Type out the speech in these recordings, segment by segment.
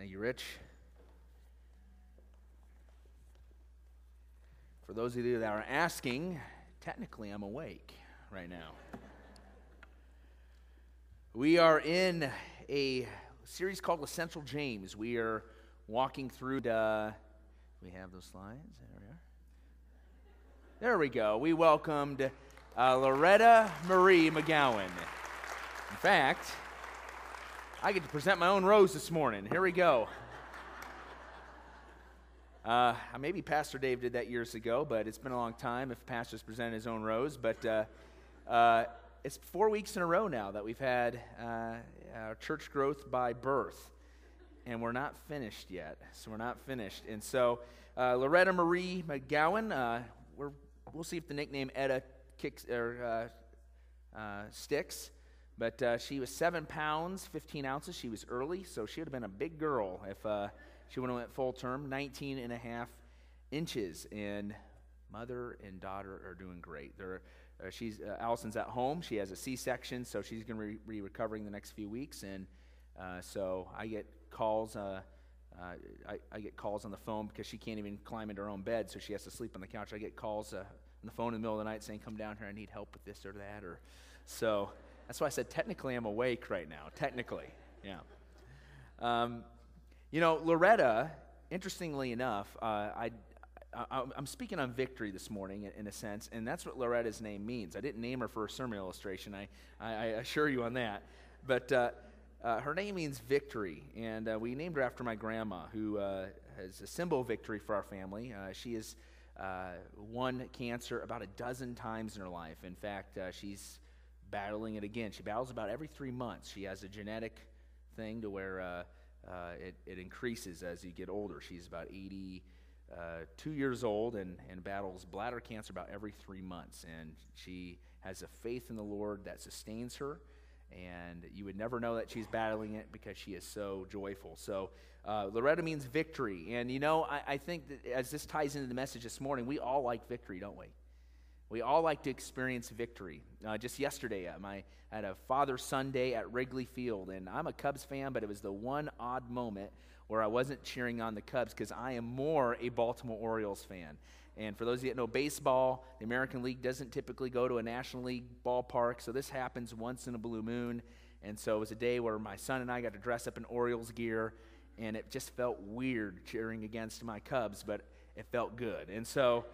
Thank you, Rich. For those of you that are asking, technically I'm awake right now. We are in a series called Essential James. We are walking through we have those slides. There we are. There we go. We welcomed Loretta Marie McGowan. In fact, I get to present my own rose this morning. Here we go. Maybe Pastor Dave did that years ago, but it's been a long time if pastors present his own rose. But it's 4 weeks in a row now that we've had our church growth by birth, and we're not finished yet. And so Loretta Marie McGowan, we'll see if the nickname Etta kicks or sticks. But she was 7 pounds, 15 ounces. She was early, so she would have been a big girl if she would have went full term, 19 and a half inches. And mother and daughter are doing great. Allison's at home. She has a C-section, so she's going to be recovering the next few weeks. And so I get calls. I get calls on the phone because she can't even climb into her own bed, so she has to sleep on the couch. I get calls on the phone in the middle of the night saying, "Come down here. I need help with this or that." So that's why I said technically I'm awake right now. Technically, yeah. Loretta, interestingly enough, I'm speaking on victory this morning in a sense, and that's what Loretta's name means. I didn't name her for a sermon illustration, I assure you on that. But her name means victory, and we named her after my grandma, who is a symbol of victory for our family. She has won cancer about a dozen times in her life. In fact, she's battling it again. She battles about every 3 months. She has a genetic thing to where it increases as you get older. She's about 82 years old and battles bladder cancer about every 3 months. And she has a faith in the Lord that sustains her. And you would never know that she's battling it because she is so joyful. So Loretta means victory. And I think that as this ties into the message this morning, we all like victory, don't we? We all like to experience victory. Just yesterday, I had a Father-Son Day at Wrigley Field, and I'm a Cubs fan, but it was the one odd moment where I wasn't cheering on the Cubs because I am more a Baltimore Orioles fan. And for those of you that know baseball, the American League doesn't typically go to a National League ballpark, so this happens once in a blue moon. And so it was a day where my son and I got to dress up in Orioles gear, and it just felt weird cheering against my Cubs, but it felt good. And so...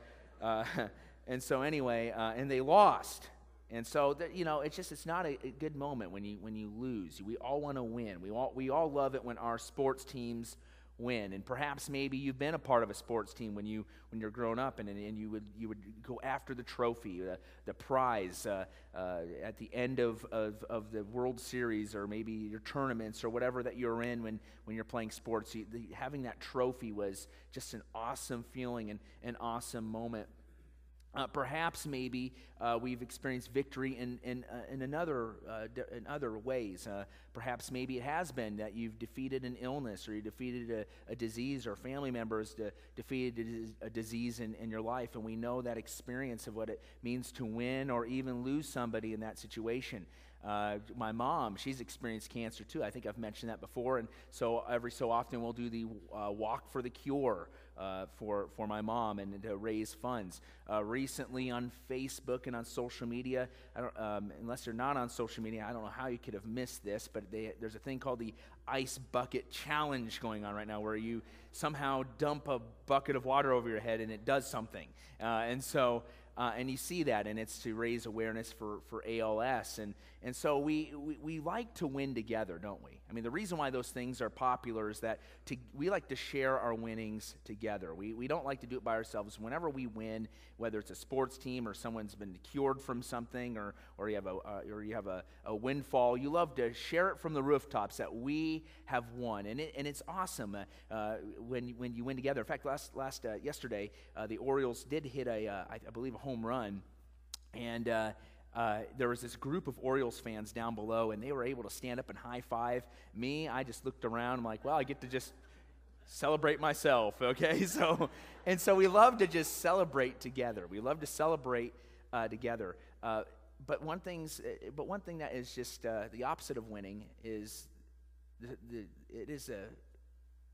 and they lost, and so it's not a good moment when you lose. We all want to win. We all love it when our sports teams win, and perhaps maybe you've been a part of a sports team when you're grown up, and you would go after the trophy, the prize at the end of the World Series, or maybe your tournaments or whatever that you're in when you're playing sports. Having that trophy was just an awesome feeling and an awesome moment. Perhaps maybe we've experienced victory in other ways. Perhaps maybe it has been that you've defeated an illness, or you defeated a disease, or family members defeated a disease in your life, and we know that experience of what it means to win or even lose somebody in that situation. My mom, she's experienced cancer too. I think I've mentioned that before, and so every so often we'll do the Walk for the Cure for my mom and to raise funds. Recently on Facebook and on social media, unless you're not on social media, I don't know how you could have missed this, but there's a thing called the Ice Bucket Challenge going on right now, where you somehow dump a bucket of water over your head and it does something. And you see that, and it's to raise awareness for ALS. And so we like to win together, don't we? I mean, the reason why those things are popular is that we like to share our winnings together. We don't like to do it by ourselves. Whenever we win, whether it's a sports team or someone's been cured from something, or you have a windfall, you love to share it from the rooftops that we have won, and it's awesome when you win together. In fact, yesterday the Orioles did hit I believe a home run, and there was this group of Orioles fans down below, and they were able to stand up and high-five me. I just looked around. I'm like, well, I get to just celebrate myself, okay? So we love to just celebrate together. We love to celebrate together. But one thing that is just the opposite of winning is it is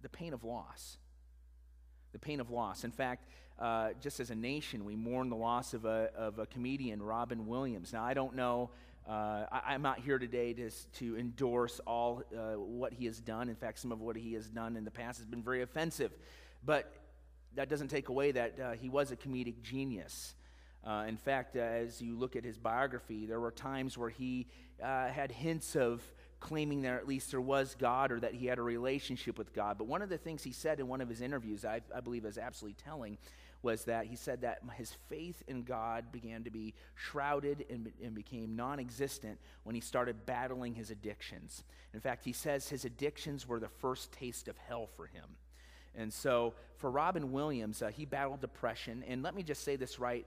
the pain of loss. The pain of loss. In fact, just as a nation, we mourn the loss of a comedian, Robin Williams. Now, I don't know, I'm not here today to endorse all what he has done. In fact, some of what he has done in the past has been very offensive. But that doesn't take away that he was a comedic genius. In fact, as you look at his biography, there were times where he had hints of claiming that at least there was God or that he had a relationship with God. But one of the things he said in one of his interviews, I believe is absolutely telling, was that he said that his faith in God began to be shrouded and became non-existent when he started battling his addictions. In fact, he says his addictions were the first taste of hell for him. And so for Robin Williams, he battled depression. And let me just say this right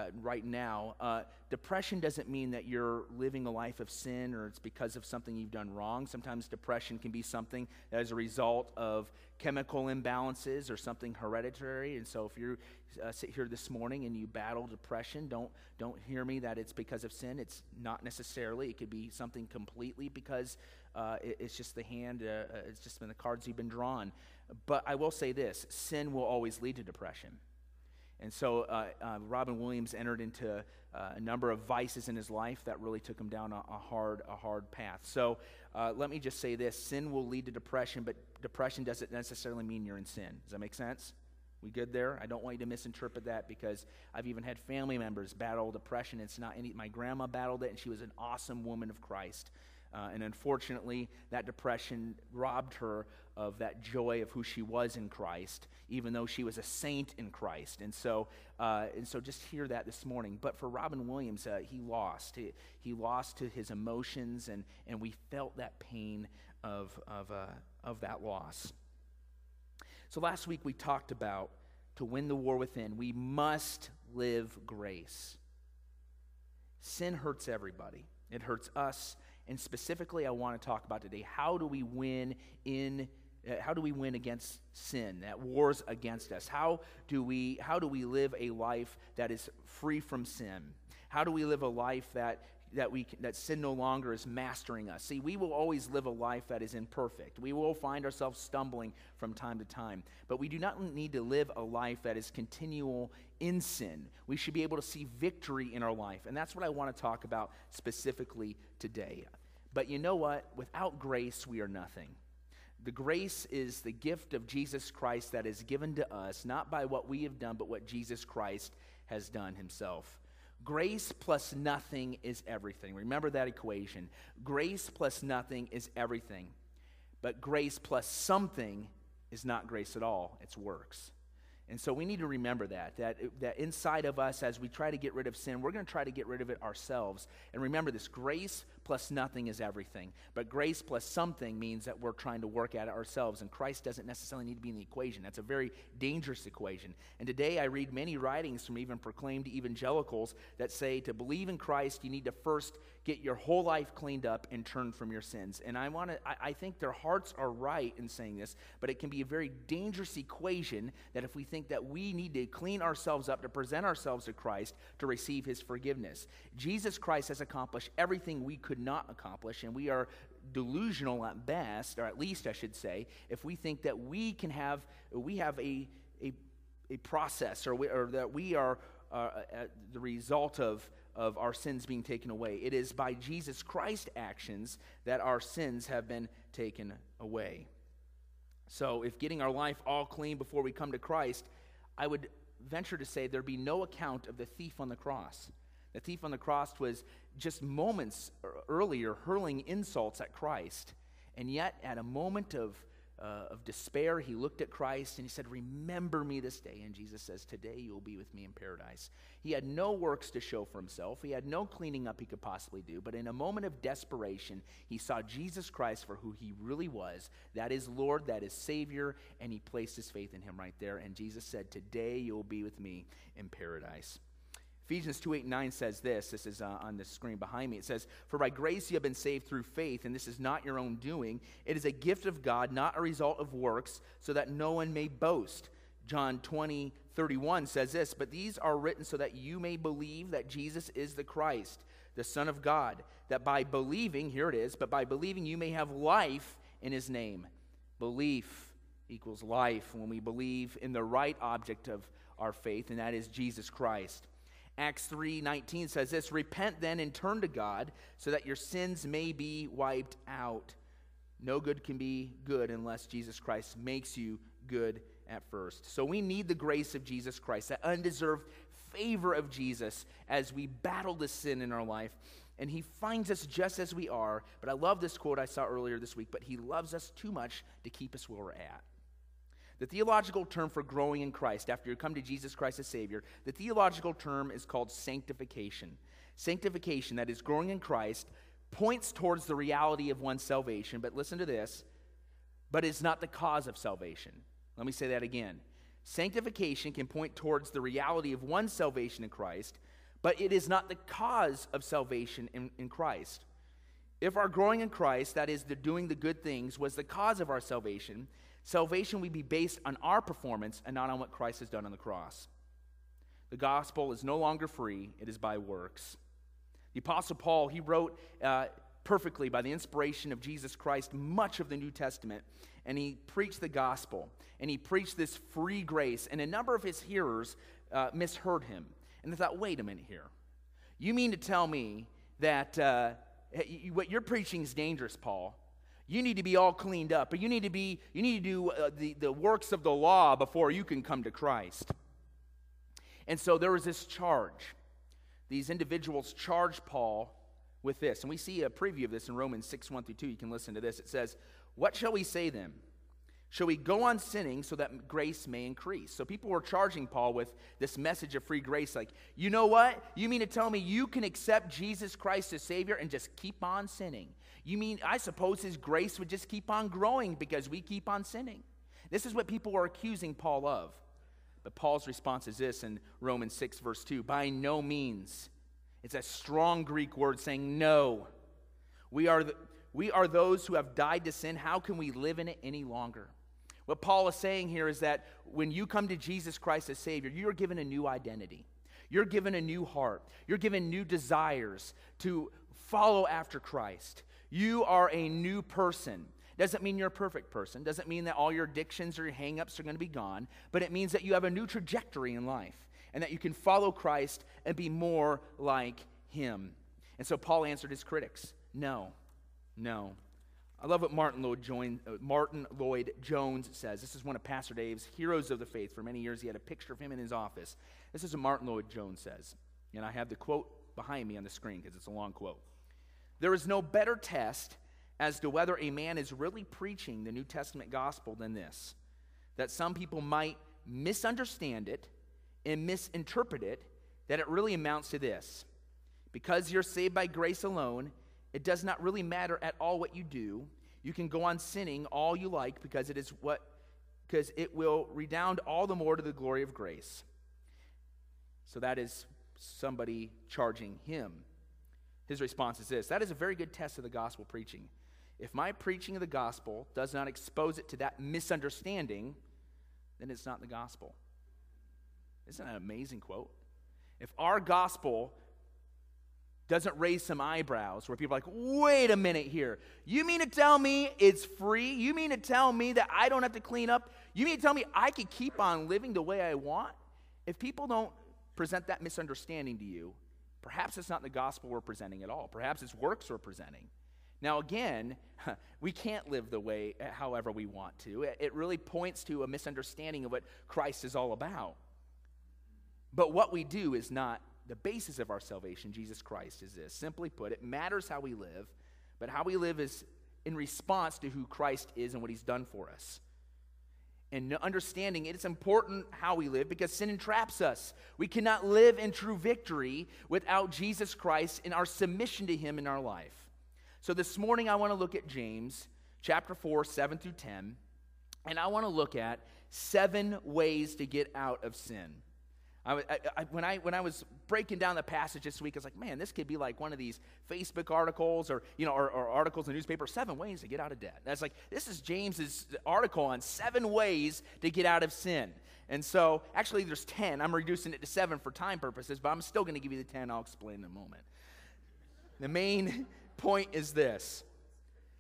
now. Depression doesn't mean that you're living a life of sin or it's because of something you've done wrong. Sometimes depression can be something that is a result of chemical imbalances or something hereditary. And so if you sit here this morning and you battle depression, don't hear me that it's because of sin. It's not necessarily. It could be something completely because it's just the hand, it's just been the cards you've been drawn. But I will say this, sin will always lead to depression. And so Robin Williams entered into a number of vices in his life that really took him down a hard path. So let me just say this, sin will lead to depression, but depression doesn't necessarily mean you're in sin. Does that make sense? We good there? I don't want you to misinterpret that because I've even had family members battle depression. It's not any, my grandma battled it, and she was an awesome woman of Christ. And unfortunately, that depression robbed her of that joy of who she was in Christ, even though she was a saint in Christ. And so just hear that this morning. But for Robin Williams, he lost. He lost to his emotions, and we felt that pain of that loss. So last week we talked about to win the war within, we must live grace. Sin hurts everybody. It hurts us. And specifically, I want to talk about today, how do we win against sin, that wars against us? How do we live a life that is free from sin? How do we live a life that sin no longer is mastering us? See, we will always live a life that is imperfect. We will find ourselves stumbling from time to time. But we do not need to live a life that is continual in sin. We should be able to see victory in our life. And that's what I want to talk about specifically today. But you know what? Without grace, we are nothing. The grace is the gift of Jesus Christ that is given to us, not by what we have done, but what Jesus Christ has done himself. Grace plus nothing is everything. Remember that equation. Grace plus nothing is everything. But grace plus something is not grace at all. It's works. And so we need to remember that inside of us, as we try to get rid of sin, we're going to try to get rid of it ourselves. And remember this, grace plus nothing is everything. But grace plus something means that we're trying to work at it ourselves, and Christ doesn't necessarily need to be in the equation. That's a very dangerous equation. And today I read many writings from even proclaimed evangelicals that say to believe in Christ, you need to first get your whole life cleaned up and turn from your sins. And I think their hearts are right in saying this, but it can be a very dangerous equation that if we think that we need to clean ourselves up to present ourselves to Christ to receive his forgiveness. Jesus Christ has accomplished everything we could not accomplish, and we are delusional at best, or at least I should say, if we think that we have a process or that we are the result of our sins being taken away. It is by Jesus Christ's actions that our sins have been taken away. So if getting our life all clean before we come to Christ, I would venture to say there'd be no account of the thief on the cross. The thief on the cross was just moments earlier hurling insults at Christ. And yet, at a moment of despair, he looked at Christ and he said, "Remember me this day." And Jesus says, "Today you will be with me in paradise." He had no works to show for himself. He had no cleaning up he could possibly do. But in a moment of desperation, he saw Jesus Christ for who he really was. That is Lord, that is Savior, and he placed his faith in him right there. And Jesus said, "Today you will be with me in paradise." Ephesians 2:8-9 says this is on the screen behind me. It says, "For by grace you have been saved through faith, and this is not your own doing. It is a gift of God, not a result of works, so that no one may boast." John 20:31 says this, "But these are written so that you may believe that Jesus is the Christ, the Son of God, that by believing," here it is, "but by believing you may have life in his name." Belief equals life when we believe in the right object of our faith, and that is Jesus Christ. Acts 3:19 says this, "Repent then and turn to God so that your sins may be wiped out." No good can be good unless Jesus Christ makes you good at first. So we need the grace of Jesus Christ, that undeserved favor of Jesus as we battle the sin in our life. And he finds us just as we are. But I love this quote I saw earlier this week, but he loves us too much to keep us where we're at. The theological term for growing in Christ, after you come to Jesus Christ as Savior, the theological term is called sanctification. Sanctification, that is growing in Christ, points towards the reality of one's salvation. But listen to this, but is not the cause of salvation. Let me say that again. Sanctification can point towards the reality of one's salvation in Christ, but it is not the cause of salvation in Christ. If our growing in Christ, that is, the doing the good things, was the cause of our salvation, salvation would be based on our performance and not on what Christ has done on the cross. The gospel is no longer free, it is by works. The Apostle Paul, he wrote perfectly by the inspiration of Jesus Christ much of the New Testament, and he preached the gospel, and he preached this free grace, and a number of his hearers misheard him. And they thought, wait a minute here. You mean to tell me that what you're preaching is dangerous, Paul? You need to be all cleaned up, or you need to do the works of the law before you can come to Christ. And so there was this charge. These individuals charged Paul with this. And we see a preview of this in Romans 6:1-2. You can listen to this. It says, "What shall we say then? Shall we go on sinning so that grace may increase?" So people were charging Paul with this message of free grace. Like, you know what? You mean to tell me you can accept Jesus Christ as Savior and just keep on sinning? You mean, I suppose his grace would just keep on growing because we keep on sinning? This is what people were accusing Paul of. But Paul's response is this in Romans 6:2. "By no means." It's a strong Greek word saying no. We are those who have died to sin. How can we live in it any longer? What Paul is saying here is that when you come to Jesus Christ as Savior, you are given a new identity. You're given a new heart. You're given new desires to follow after Christ. You are a new person. Doesn't mean you're a perfect person. Doesn't mean that all your addictions or your hang-ups are going to be gone. But it means that you have a new trajectory in life and that you can follow Christ and be more like him. And so Paul answered his critics, no. I love what Martin Lloyd Jones says. This is one of Pastor Dave's heroes of the faith. For many years, he had a picture of him in his office. This is what Martin Lloyd Jones says. And I have the quote behind me on the screen because it's a long quote. "There is no better test as to whether a man is really preaching the New Testament gospel than this, that some people might misunderstand it and misinterpret it, that it really amounts to this. Because you're saved by grace alone, it does not really matter at all what you do. You can go on sinning all you like because it will redound all the more to the glory of grace." So that is somebody charging him. His response is this: that is a very good test of the gospel preaching. If my preaching of the gospel does not expose it to that misunderstanding, then it's not the gospel. Isn't that an amazing quote? If our gospel doesn't raise some eyebrows where people are like, wait a minute here. You mean to tell me it's free? You mean to tell me that I don't have to clean up? You mean to tell me I can keep on living the way I want? If people don't present that misunderstanding to you, perhaps it's not the gospel we're presenting at all. Perhaps it's works we're presenting. Now again, we can't live the way however we want to. It really points to a misunderstanding of what Christ is all about. But what we do is not the basis of our salvation. Jesus Christ is this. Simply put, it matters how we live, but how we live is in response to who Christ is and what he's done for us. And understanding it, it's important how we live because sin entraps us. We cannot live in true victory without Jesus Christ and our submission to him in our life. So this morning I want to look at James chapter 4, 7-10, and I want to look at 7 ways to get out of sin. When I was breaking down the passage this week, I was like, man, this could be like one of these Facebook articles or articles in the newspaper, 7 ways to get out of debt. That's like, this is James's article on 7 ways to get out of sin. And so, actually, there's 10. I'm reducing it to 7 for time purposes, but I'm still going to give you the 10. I'll explain in a moment. The main point is this.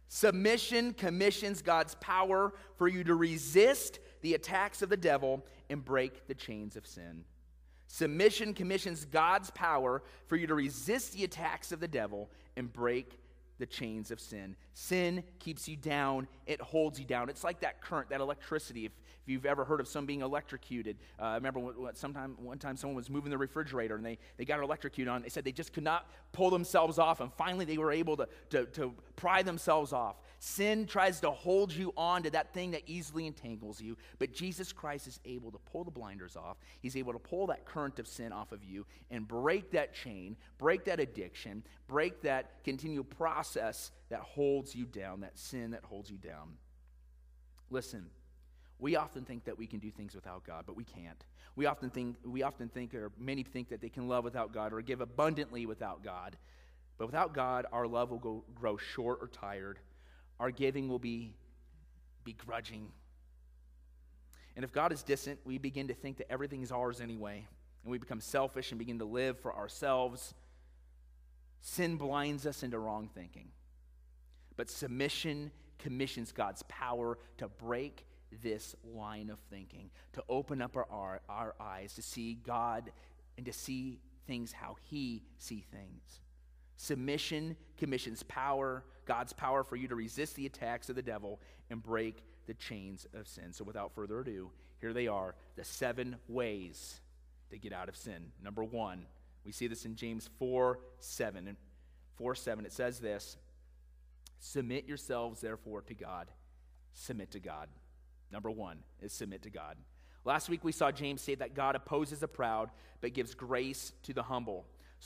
Submission commissions God's power for you to resist the attacks of the devil and break the chains of sin. Submission commissions God's power for you to resist the attacks of the devil and break the chains of sin. Sin keeps you down. It holds you down. It's like that current, that electricity. If you've ever heard of someone being electrocuted, I remember one time someone was moving the refrigerator and they got electrocuted on. They said they just could not pull themselves off, and finally they were able to pry themselves off. Sin tries to hold you on to that thing that easily entangles you, but Jesus Christ is able to pull the blinders off. He's able to pull that current of sin off of you and break that chain, break that addiction, break that continual process that holds you down, that sin that holds you down. Listen, we often think that we can do things without God, but we can't. We often think, or many think that they can love without God or give abundantly without God. But without God, our love will grow short or tired. Our giving will be begrudging. And if God is distant, we begin to think that everything is ours anyway. And we become selfish and begin to live for ourselves. Sin blinds us into wrong thinking. But submission commissions God's power to break this line of thinking, to open up our eyes, to see God and to see things how He sees things. Submission commissions power, God's power for you to resist the attacks of the devil and break the chains of sin. So without further ado, here they are, the 7 ways to get out of sin. Number 1, we see this in James 4:7. And 4:7, it says this: submit yourselves therefore to God. Submit to God. Number 1 is submit to God. Last week we saw James say that God opposes the proud but gives grace to the humble.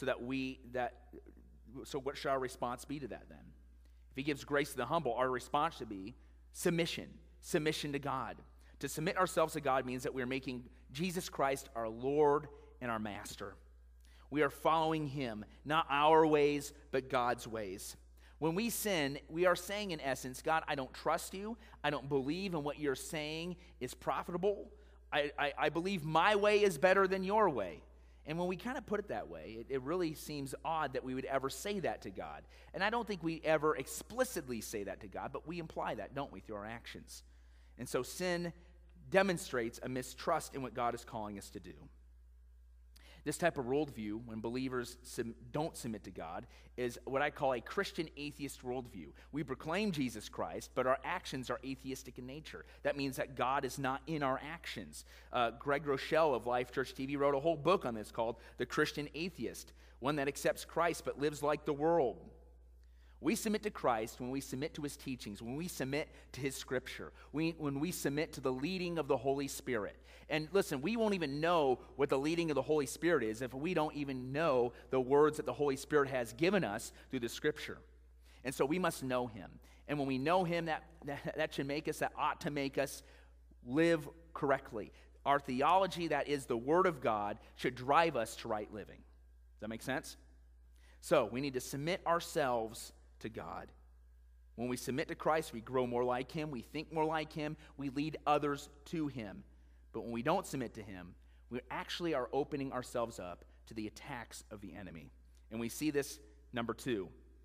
So what should our response be to that then? If He gives grace to the humble, our response should be submission to God. To submit ourselves to God means that we are making Jesus Christ our Lord and our Master. We are following Him, not our ways, but God's ways. When we sin, we are saying in essence, God, I don't trust you. I don't believe in what you're saying is profitable. I believe my way is better than your way. And when we kind of put it that way, it really seems odd that we would ever say that to God. And I don't think we ever explicitly say that to God, but we imply that, don't we, through our actions. And so sin demonstrates a mistrust in what God is calling us to do. This type of worldview, when believers don't submit to God, is what I call a Christian atheist worldview. We proclaim Jesus Christ, but our actions are atheistic in nature. That means that God is not in our actions. Greg Rochelle of Life Church TV wrote a whole book on this called The Christian Atheist, one that accepts Christ but lives like the world. We submit to Christ when we submit to His teachings, when we submit to His Scripture, when we submit to the leading of the Holy Spirit. And listen, we won't even know what the leading of the Holy Spirit is if we don't even know the words that the Holy Spirit has given us through the Scripture. And so we must know Him. And when we know Him, that ought to make us live correctly. Our theology, that is the Word of God, should drive us to right living. Does that make sense? So we need to submit ourselves to God. When we submit to Christ, we grow more like Him, we think more like Him, we lead others to Him. But when we don't submit to Him, we actually are opening ourselves up to the attacks of the enemy. And we see this, number 2.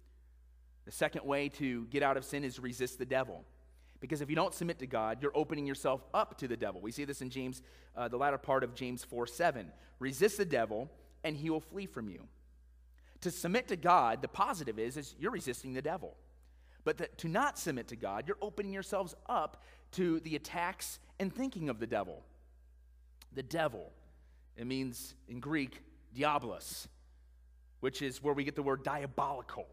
The second way to get out of sin is resist the devil. Because if you don't submit to God, you're opening yourself up to the devil. We see this in James, the latter part of James 4:7. Resist the devil, and he will flee from you. To submit to God, the positive is you're resisting the devil. But to not submit to God, you're opening yourselves up to the attacks and thinking of the devil. The devil, it means in Greek, diabolos, which is where we get the word diabolical.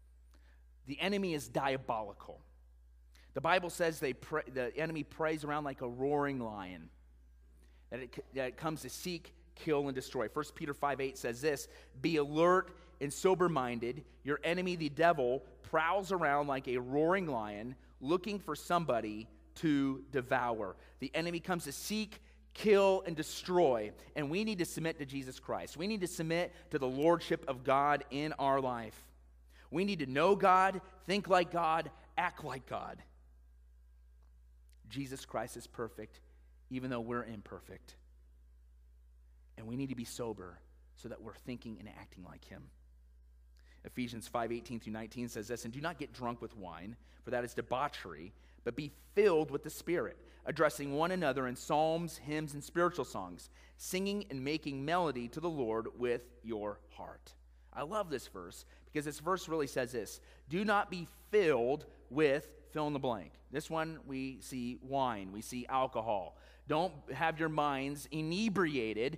The enemy is diabolical. The Bible says the enemy preys around like a roaring lion, that it comes to seek, kill, and destroy. 1 Peter 5:8 says this: be alert and sober-minded. Your enemy, the devil, prowls around like a roaring lion, looking for somebody to devour. The enemy comes to seek, kill, and destroy, and we need to submit to Jesus Christ. We need to submit to the lordship of God in our life. We need to know God, think like God, act like God. Jesus Christ is perfect, even though we're imperfect. And we need to be sober so that we're thinking and acting like Him. Ephesians 5:18 through 19 says this, "And do not get drunk with wine, for that is debauchery, but be filled with the Spirit, addressing one another in psalms, hymns, and spiritual songs, singing and making melody to the Lord with your heart." I love this verse because this verse really says this: do not be filled with fill in the blank. This one we see wine, we see alcohol. Don't have your minds inebriated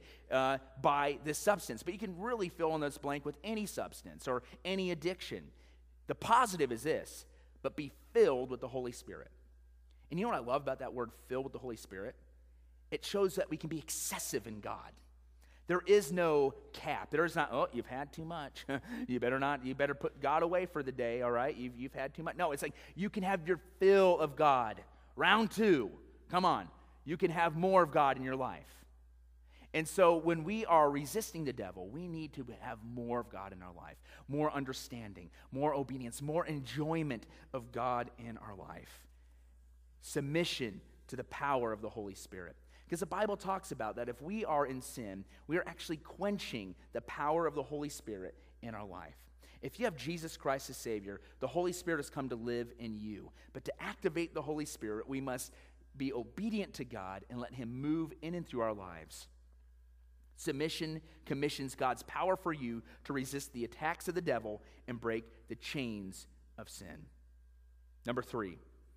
by this substance. But you can really fill in this blank with any substance or any addiction. The positive is this: but be filled with the Holy Spirit. And you know what I love about that word, filled with the Holy Spirit? It shows that we can be excessive in God. There is no cap. There is not, oh, you've had too much. You better put God away for the day, all right? You've had too much. No, it's like you can have your fill of God. Round 2, come on. You can have more of God in your life. And so when we are resisting the devil, we need to have more of God in our life, more understanding, more obedience, more enjoyment of God in our life. Submission to the power of the Holy Spirit. Because the Bible talks about that if we are in sin, we are actually quenching the power of the Holy Spirit in our life. If you have Jesus Christ as Savior, the Holy Spirit has come to live in you. But to activate the Holy Spirit, we must be obedient to God and let Him move in and through our lives. Submission commissions God's power for you to resist the attacks of the devil and break the chains of sin. Number 3,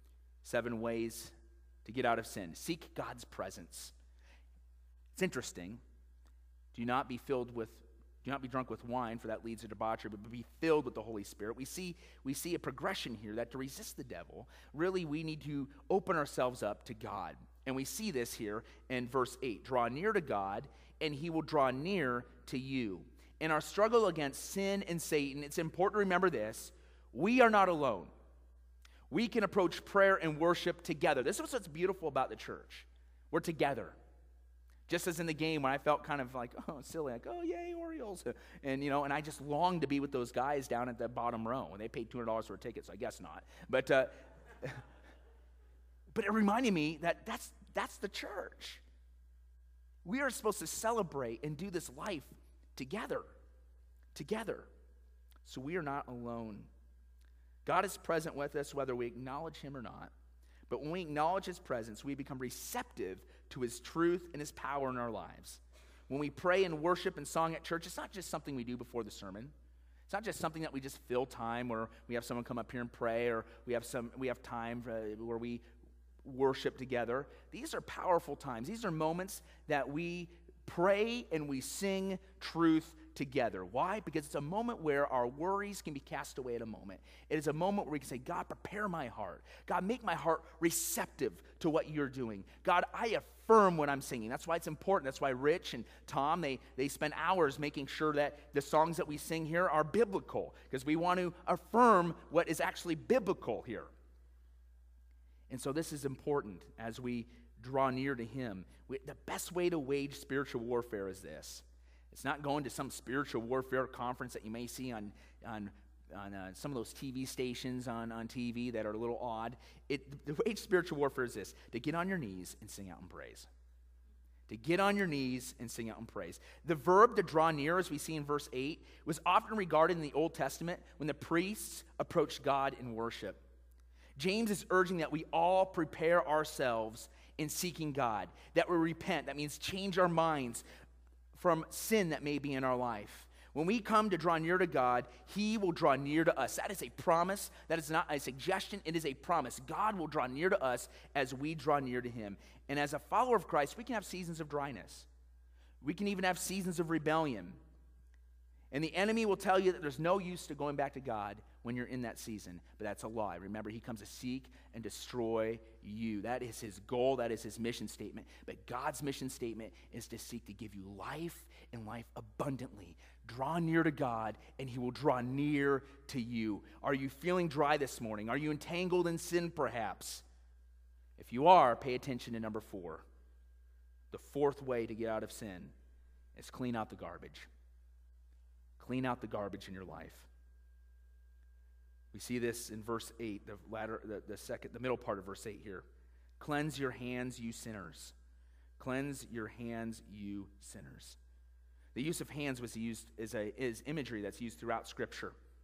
7 ways to get out of sin. Seek God's presence. It's interesting. Do not be drunk with wine, for that leads to debauchery, but be filled with the Holy Spirit. We see a progression here that to resist the devil, really we need to open ourselves up to God. And we see this here in verse 8. Draw near to God, and He will draw near to you. In our struggle against sin and Satan, it's important to remember this: we are not alone. We can approach prayer and worship together. This is what's beautiful about the church. We're together. Just as in the game when I felt kind of like, oh, silly, like, oh, yay, Orioles. And I just longed to be with those guys down at the bottom row. And they paid $200 for a ticket, so I guess not. But it reminded me that that's the church. We are supposed to celebrate and do this life together. So we are not alone. God is present with us whether we acknowledge Him or not. But when we acknowledge His presence, we become receptive to His truth and His power in our lives. When we pray and worship and song at church, it's not just something we do before the sermon. It's not just something that we just fill time where we have someone come up here and pray, or we have time where we worship together. These are powerful times. These are moments that we pray and we sing truth together. Why? Because it's a moment where our worries can be cast away at a moment. It is a moment where we can say, God, prepare my heart. God, make my heart receptive to what you're doing. God, I affirm what I'm singing. That's why it's important. That's why Rich and Tom, they spend hours making sure that the songs that we sing here are biblical, because we want to affirm what is actually biblical here. And so this is important as we draw near to Him. The best way to wage spiritual warfare is this. It's not going to some spiritual warfare conference that you may see on some of those TV stations on TV that are a little odd. The wage spiritual warfare is this: to get on your knees and sing out in praise. To get on your knees and sing out in praise. The verb to draw near, as we see in verse 8, was often regarded in the Old Testament when the priests approached God in worship. James is urging that we all prepare ourselves in seeking God, that we repent. That means change our minds from sin that may be in our life. When we come to draw near to God, He will draw near to us. That is a promise. That is not a suggestion. It is a promise. God will draw near to us as we draw near to Him. And as a follower of Christ, we can have seasons of dryness. We can even have seasons of rebellion. And the enemy will tell you that there's no use to going back to God when you're in that season. But that's a lie. Remember, he comes to seek and destroy you. That is his goal. That is his mission statement. But God's mission statement is to seek to give you life and life abundantly. Draw near to God, and he will draw near to you. Are you feeling dry this morning? Are you entangled in sin, perhaps? If you are, pay attention to number 4. The fourth way to get out of sin is clean out the garbage. Clean out the garbage in your life. We see this in verse 8, the middle part of verse 8 here. Cleanse your hands, you sinners. Cleanse your hands, you sinners. The use of hands was used is imagery that's used throughout Scripture.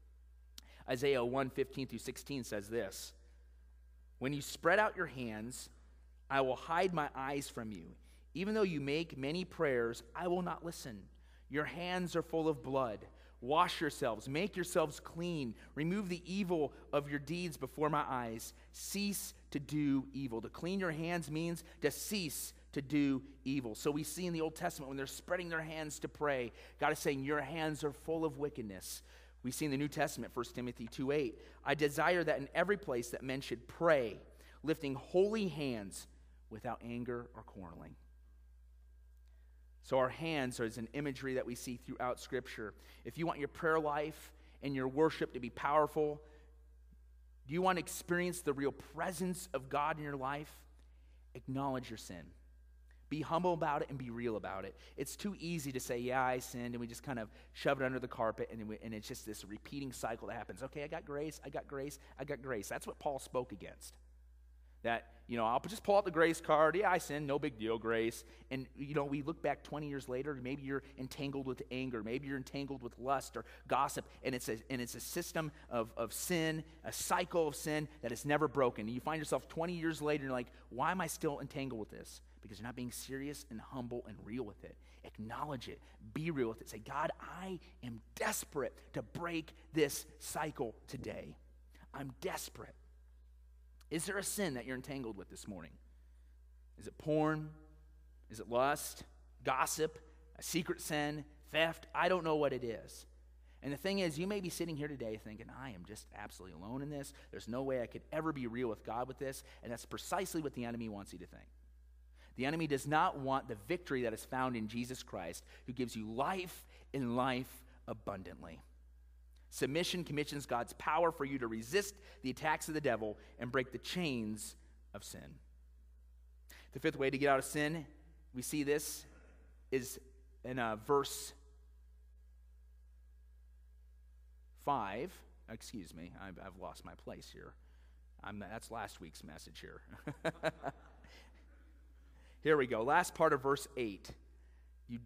Isaiah 1:15-16 says this, "When you spread out your hands, I will hide my eyes from you. Even though you make many prayers, I will not listen. Your hands are full of blood. Wash yourselves, make yourselves clean. Remove the evil of your deeds before my eyes. Cease to do evil." To clean your hands means to cease to do evil. So we see in the Old Testament when they're spreading their hands to pray, God is saying, your hands are full of wickedness. We see in the New Testament, 1 Timothy 2:8, "I desire that in every place that men should pray, lifting holy hands without anger or quarreling." So our hands is an imagery that we see throughout Scripture. If you want your prayer life and your worship to be powerful, do you want to experience the real presence of God in your life? Acknowledge your sin. Be humble about it and be real about it. It's too easy to say, yeah, I sinned, and we just kind of shove it under the carpet, and it's just this repeating cycle that happens. Okay, I got grace, I got grace, I got grace. That's what Paul spoke against. That, I'll just pull out the grace card. Yeah, I sinned, no big deal, grace. And, we look back 20 years later, maybe you're entangled with anger. Maybe you're entangled with lust or gossip. And it's a system of sin, a cycle of sin that is never broken. And you find yourself 20 years later, and you're like, why am I still entangled with this? Because you're not being serious and humble and real with it. Acknowledge it. Be real with it. Say, God, I am desperate to break this cycle today. I'm desperate. Is there a sin that you're entangled with this morning? Is it porn? Is it lust? Gossip? A secret sin? Theft? I don't know what it is. And the thing is, you may be sitting here today thinking, I am just absolutely alone in this. There's no way I could ever be real with God with this. And that's precisely what the enemy wants you to think. The enemy does not want the victory that is found in Jesus Christ, who gives you life and life abundantly. Submission commissions God's power for you to resist the attacks of the devil and break the chains of sin. The fifth way to get out of sin, we see this, is in verse 5. Excuse me, I've lost my place here. That's last week's message here. Here we go. Last part of verse 8. You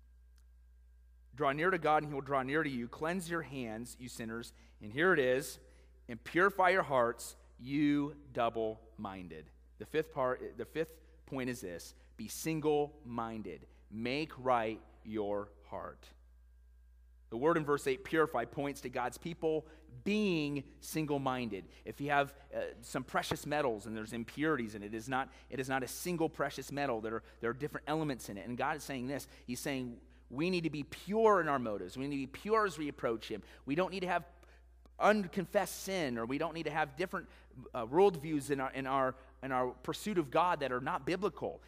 draw near to God, and he will draw near to you. Cleanse your hands, you sinners. And here it is. And purify your hearts, you double-minded. The fifth point is this. Be single-minded. Make right your heart. The word in verse 8, purify, points to God's people being single-minded. If you have some precious metals and there's impurities in it, it is not a single precious metal. There are different elements in it. And God is saying this. He's saying we need to be pure in our motives. We need to be pure as we approach him. We don't need to have unconfessed sin, or we don't need to have different worldviews in our pursuit of God that are not biblical.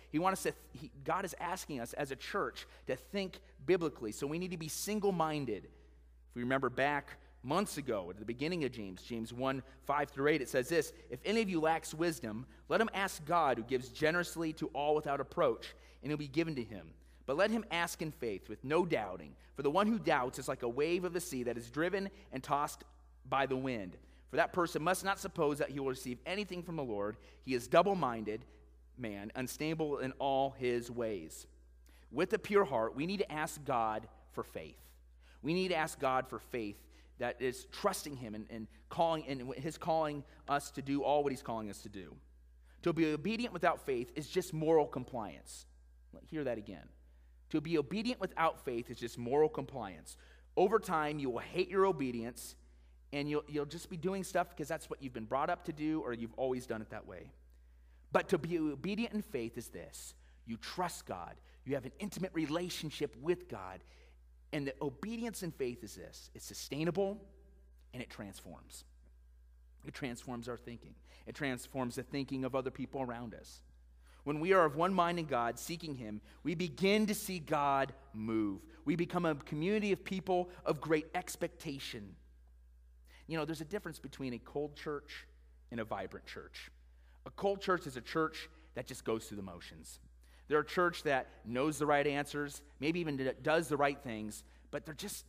God is asking us as a church to think biblically. So we need to be single-minded. If we remember back months ago at the beginning of James 1, 5-8, it says this, "If any of you lacks wisdom, let him ask God, who gives generously to all without reproach, and it will be given to him. But let him ask in faith with no doubting. For the one who doubts is like a wave of the sea that is driven and tossed by the wind. For that person must not suppose that he will receive anything from the Lord. He is double-minded man, unstable in all his ways." With a pure heart, we need to ask God for faith. We need to ask God for faith that is trusting him and his calling us to do all what he's calling us to do. To be obedient without faith is just moral compliance. Hear that again. To be obedient without faith is just moral compliance. Over time, you will hate your obedience, and you'll just be doing stuff because that's what you've been brought up to do, or you've always done it that way. But to be obedient in faith is this. You trust God. You have an intimate relationship with God. And the obedience in faith is this. It's sustainable, and it transforms. It transforms our thinking. It transforms the thinking of other people around us. When we are of one mind in God, seeking him, we begin to see God move. We become a community of people of great expectation. There's a difference between a cold church and a vibrant church. A cold church is a church that just goes through the motions. They're a church that knows the right answers, maybe even does the right things, but there's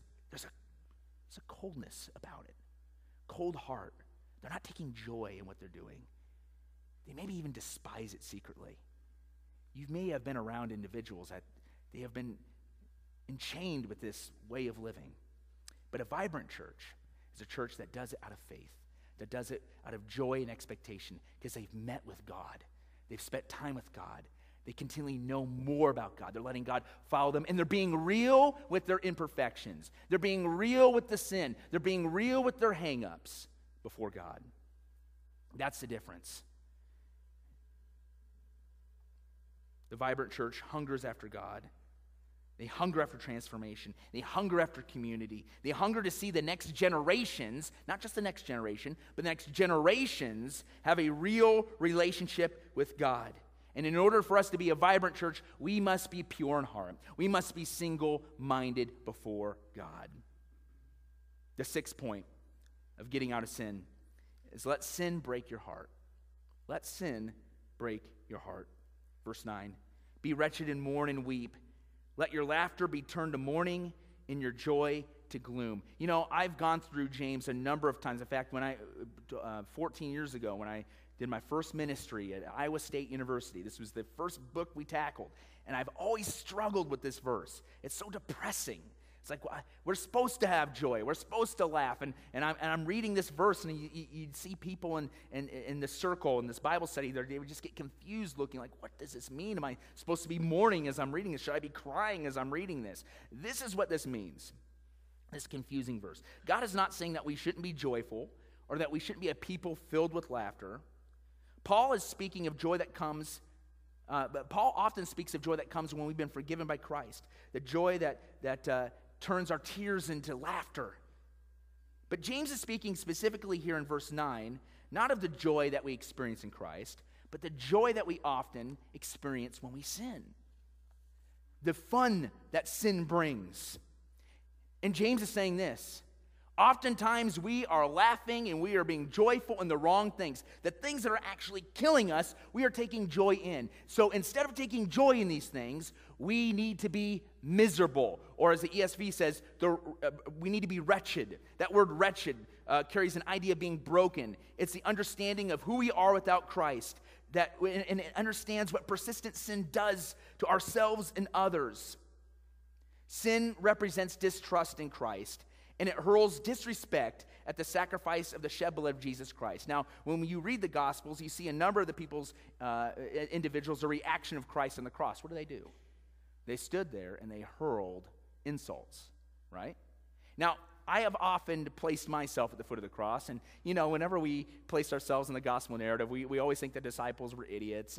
a coldness about it. Cold heart. They're not taking joy in what they're doing. They maybe even despise it secretly. You may have been around individuals that they have been enchained with this way of living. But a vibrant church is a church that does it out of faith, that does it out of joy and expectation because they've met with God. They've spent time with God. They continually know more about God. They're letting God follow them, and they're being real with their imperfections. They're being real with the sin. They're being real with their hang-ups before God. That's the difference. The vibrant church hungers after God. They hunger after transformation. They hunger after community. They hunger to see the next generations, not just the next generation, but the next generations have a real relationship with God. And in order for us to be a vibrant church, we must be pure in heart. We must be single-minded before God. The sixth point of getting out of sin is let sin break your heart. Let sin break your heart. Verse 9, be wretched and mourn and weep. Let your laughter be turned to mourning and your joy to gloom. You know, I've gone through James a number of times. In fact, when 14 years ago, when I did my first ministry at Iowa State University, this was the first book we tackled, and I've always struggled with this verse. It's so depressing. It's like, we're supposed to have joy. We're supposed to laugh. And I'm reading this verse, and you'd see people in the circle in this Bible study, they would just get confused looking like, what does this mean? Am I supposed to be mourning as I'm reading this? Should I be crying as I'm reading this? This is what this means, this confusing verse. God is not saying that we shouldn't be joyful or that we shouldn't be a people filled with laughter. Paul is speaking of joy that comes but Paul often speaks of joy that comes when we've been forgiven by Christ, the joy that turns our tears into laughter. But James is speaking specifically here in verse 9, not of the joy that we experience in Christ, but the joy that we often experience when we sin. The fun that sin brings. And James is saying this, oftentimes we are laughing and we are being joyful in the wrong things. The things that are actually killing us, we are taking joy in. So instead of taking joy in these things, we need to be miserable. Or as the ESV says, we need to be wretched. That word wretched carries an idea of being broken. It's the understanding of who we are without Christ. And it understands what persistent sin does to ourselves and others. Sin represents distrust in Christ, and it hurls disrespect at the sacrifice of the shed blood of Jesus Christ. Now, when you read the Gospels, you see a number of the people's, individuals, a reaction of Christ on the cross. What do? They stood there and they hurled insults, right? Now, I have often placed myself at the foot of the cross, and, whenever we place ourselves in the gospel narrative, we always think the disciples were idiots,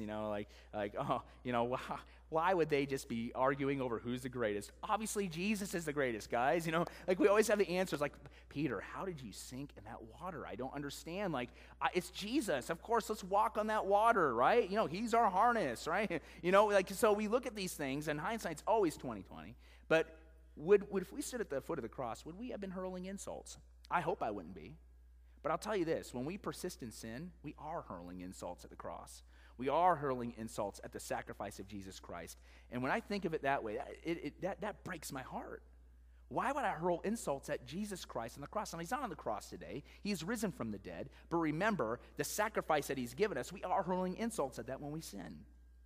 why would they just be arguing over who's the greatest? Obviously, Jesus is the greatest, guys, we always have the answers, like, Peter, how did you sink in that water? I don't understand, it's Jesus, of course, let's walk on that water, right? He's our harness, right? So we look at these things, and hindsight's always 20/20, but Would if we stood at the foot of the cross, would we have been hurling insults? I hope I wouldn't be. But I'll tell you this, when we persist in sin, we are hurling insults at the cross. We are hurling insults at the sacrifice of Jesus Christ. And when I think of it that way, that breaks my heart. Why would I hurl insults at Jesus Christ on the cross? Now, he's not on the cross today. He is risen from the dead. But remember, the sacrifice that he's given us, we are hurling insults at that when we sin.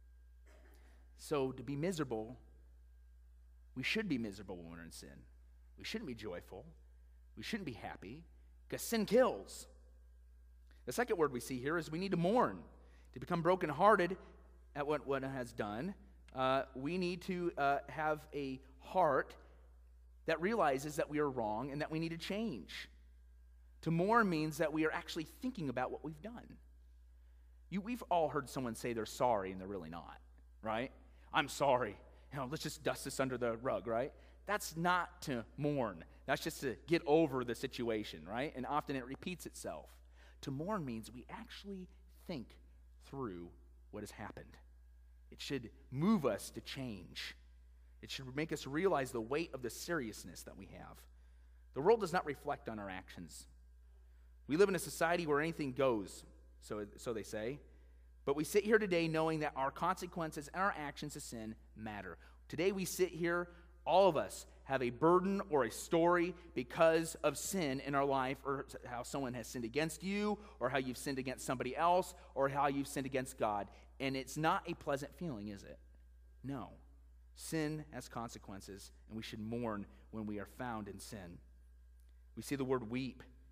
So to be miserable, we should be miserable when we're in sin. We shouldn't be joyful. We shouldn't be happy because sin kills. The second word we see here is we need to mourn. To become brokenhearted at what one has done, we need to have a heart that realizes that we are wrong and that we need to change. To mourn means that we are actually thinking about what we've done. We've all heard someone say they're sorry and they're really not, right? I'm sorry. Let's just dust this under the rug, right? That's not to mourn. That's just to get over the situation, right? And often it repeats itself. To mourn means we actually think through what has happened. It should move us to change. It should make us realize the weight of the seriousness that we have. The world does not reflect on our actions. We live in a society where anything goes, so they say. But we sit here today knowing that our consequences and our actions of sin matter. Today we sit here, all of us have a burden or a story because of sin in our life, or how someone has sinned against you, or how you've sinned against somebody else, or how you've sinned against God. And it's not a pleasant feeling, is it? No. Sin has consequences, and we should mourn when we are found in sin. We see the word weep.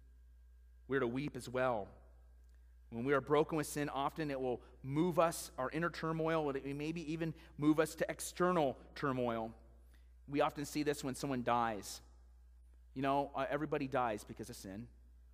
We're to weep as well. When we are broken with sin, often it will move us, our inner turmoil, it maybe even move us to external turmoil. We often see this when someone dies. Everybody dies because of sin.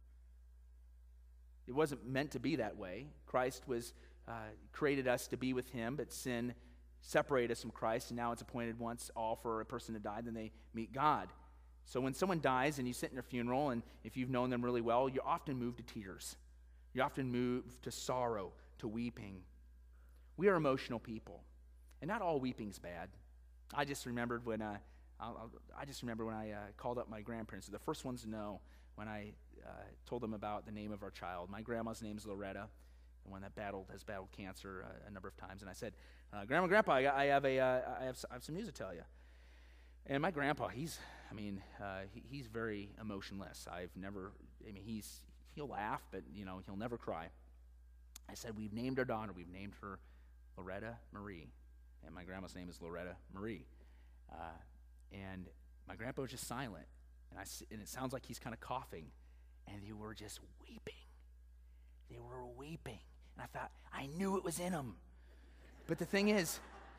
It wasn't meant to be that way. Christ created us to be with him, but sin separated us from Christ, and now it's appointed once all for a person to die, then they meet God. So when someone dies and you sit in their funeral, and if you've known them really well, you're often moved to tears. You're often moved to sorrow, to weeping. We are emotional people, and not all weeping's bad. I just remembered when I called up my grandparents. They're the first ones to know when I told them about the name of our child. My grandma's name is Loretta, the one that has battled cancer a number of times. And I said, Grandma, Grandpa, I have some news to tell you. And my grandpa, he's very emotionless. He'll laugh, but he'll never cry. I said, we've named our daughter. We've named her Loretta Marie, and my grandma's name is Loretta Marie. And my grandpa was just silent, and it sounds like he's kind of coughing, and they were just weeping. They were weeping, and I thought, I knew it was in them. But the thing is,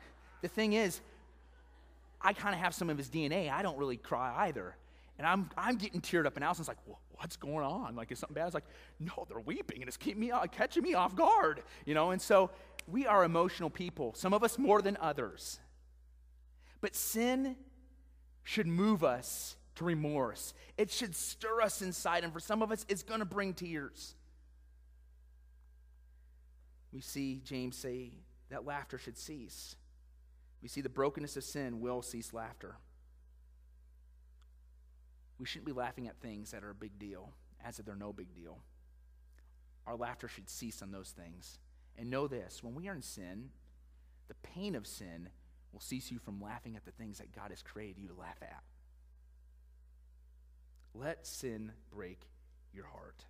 I kind of have some of his DNA. I don't really cry either. And I'm getting teared up, and Allison's like, well, what's going on? Like, is something bad? I was like, no, they're weeping, and it's catching me off guard. And so we are emotional people, some of us more than others. But sin should move us to remorse. It should stir us inside, and for some of us, it's going to bring tears. We see James say that laughter should cease. We see the brokenness of sin will cease laughter. We shouldn't be laughing at things that are a big deal, as if they're no big deal. Our laughter should cease on those things. And know this, when we are in sin, the pain of sin will cease you from laughing at the things that God has created you to laugh at. Let sin break your heart.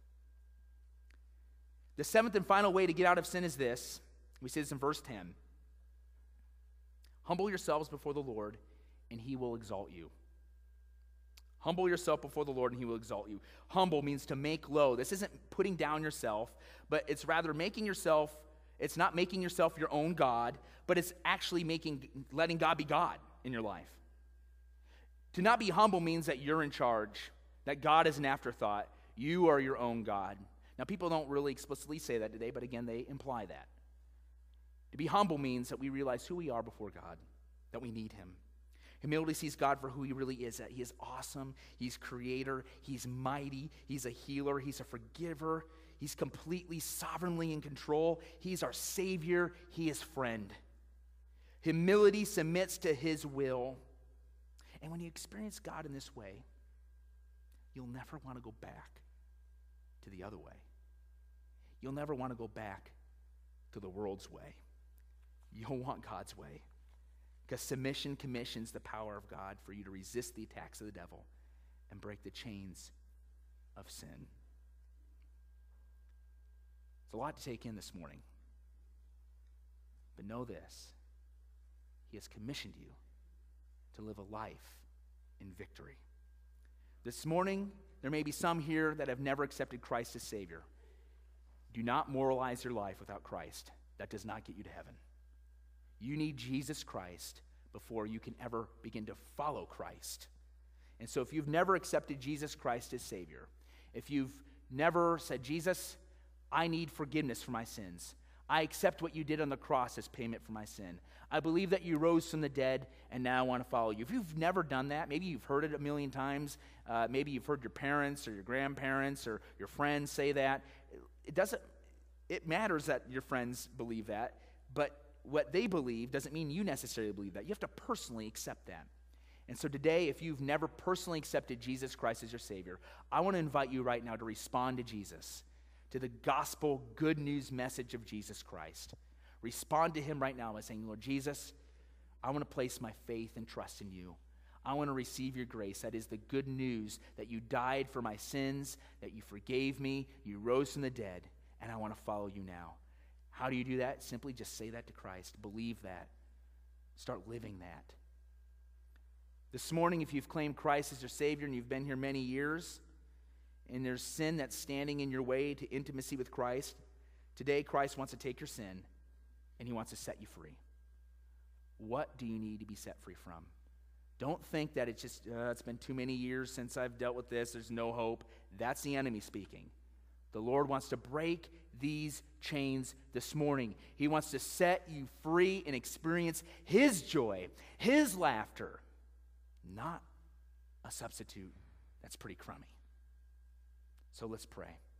The seventh and final way to get out of sin is this. We see this in verse 10. Humble yourselves before the Lord, and he will exalt you. Humble yourself before the Lord, and he will exalt you. Humble means to make low. This isn't putting down yourself, but it's rather it's not making yourself your own God, but it's actually letting God be God in your life. To not be humble means that you're in charge, that God is an afterthought. You are your own God. Now, people don't really explicitly say that today, but again, they imply that. To be humble means that we realize who we are before God, that we need him. Humility sees God for who he really is, that he is awesome, he's creator, he's mighty, he's a healer, he's a forgiver, he's completely sovereignly in control, he's our Savior, he is friend. Humility submits to his will. And when you experience God in this way, you'll never want to go back to the other way. You'll never want to go back to the world's way. You'll want God's way. Because submission commissions the power of God for you to resist the attacks of the devil and break the chains of sin. It's a lot to take in this morning. But know this. He has commissioned you to live a life in victory. This morning, there may be some here that have never accepted Christ as Savior. Do not moralize your life without Christ. That does not get you to heaven. You need Jesus Christ before you can ever begin to follow Christ. And so if you've never accepted Jesus Christ as Savior, if you've never said, Jesus, I need forgiveness for my sins. I accept what you did on the cross as payment for my sin. I believe that you rose from the dead, and now I want to follow you. If you've never done that, maybe you've heard it a million times. Maybe you've heard your parents or your grandparents or your friends say that. It matters that your friends believe that, but what they believe doesn't mean you necessarily believe that. You have to personally accept that. And so today, if you've never personally accepted Jesus Christ as your Savior, I want to invite you right now to respond to Jesus, to the gospel good news message of Jesus Christ. Respond to him right now by saying, Lord Jesus, I want to place my faith and trust in you. I want to receive your grace. That is the good news that you died for my sins, that you forgave me, you rose from the dead, and I want to follow you now. How do you do that? Simply just say that to Christ. Believe that. Start living that. This morning, if you've claimed Christ as your Savior and you've been here many years, and there's sin that's standing in your way to intimacy with Christ, today Christ wants to take your sin and he wants to set you free. What do you need to be set free from? Don't think that it's been too many years since I've dealt with this, there's no hope. That's the enemy speaking. The Lord wants to break these chains this morning. He wants to set you free and experience his joy, his laughter, not a substitute that's pretty crummy. So let's pray.